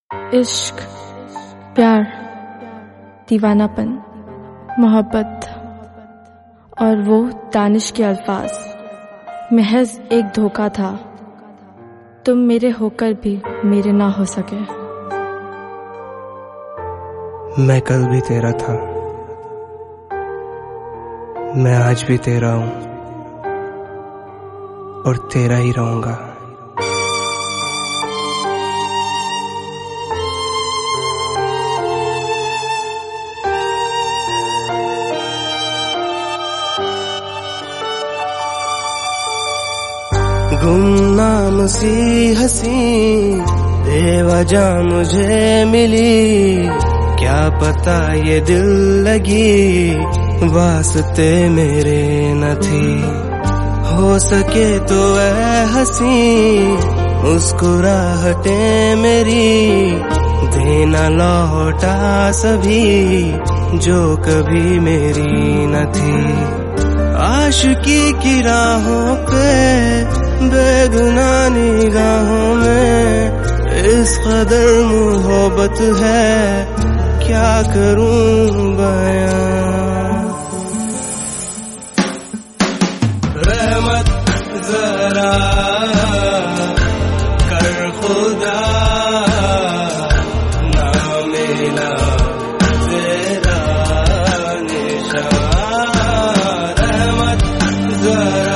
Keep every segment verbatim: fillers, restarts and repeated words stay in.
इश्क, प्यार, दीवानापन, मोहब्बत और वो दानिश के अल्फाज महज एक धोखा था। तुम मेरे होकर भी मेरे ना हो सके। मैं कल भी तेरा था, मैं आज भी तेरा हूं और तेरा ही रहूंगा। गुमनाम सी हसी बेवजह मुझे मिली, क्या पता ये दिल लगी वास्ते मेरे न थी। हो सके तो ऐ हसी मुस्कुराहटे मेरी, देना लौटा सभी जो कभी मेरी न थी। आशिकी की राहों पे बेगुनाह निगाहों में इस कदर मोहब्बत है, क्या करूं बयां। रहमत जरा कर खुदा ना मिला तेरा निशान। रहमत जरा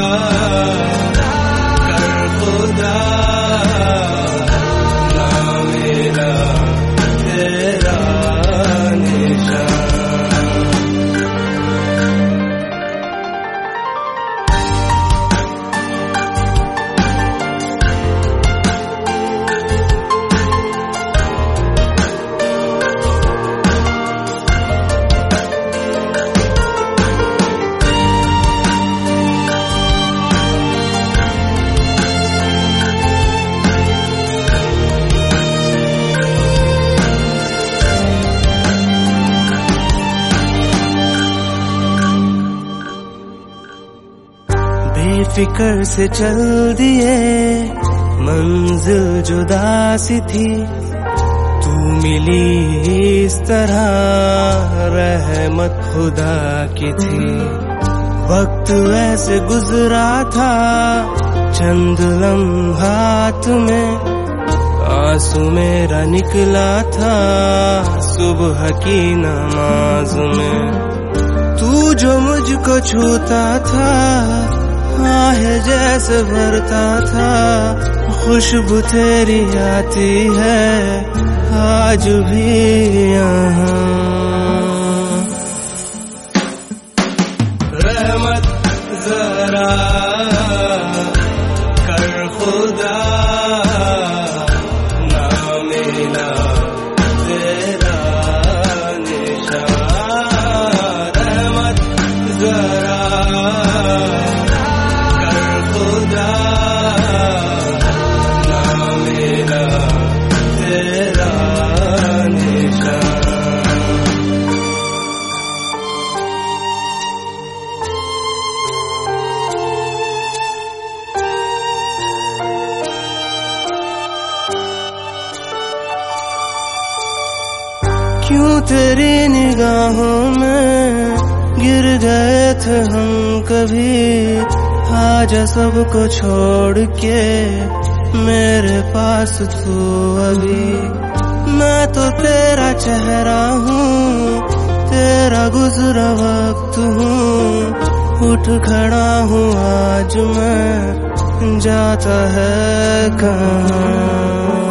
फिकर से चल दिए मंजिल जुदा सी थी, तू मिली इस तरह रहमत खुदा की थी। वक्त ऐसे गुजरा था चंद लम्हात में, आंसू मेरा निकला था सुबह की नमाज में। तू जो मुझको छूता था आहे जैसे भरता था, खुशबू तेरी आती है आज भी यहाँ। रहमत जरा कर खुदा ना मिला तेरा निशान। रहमत जरा क्यों तेरी निगाहों में गिर गए थे हम कभी, आजा सबको छोड़ के मेरे पास तू अभी। मैं तो तेरा चेहरा हूँ, तेरा गुजरा वक्त हूँ, उठ खड़ा हूँ आज मैं, जाता है कहाँ।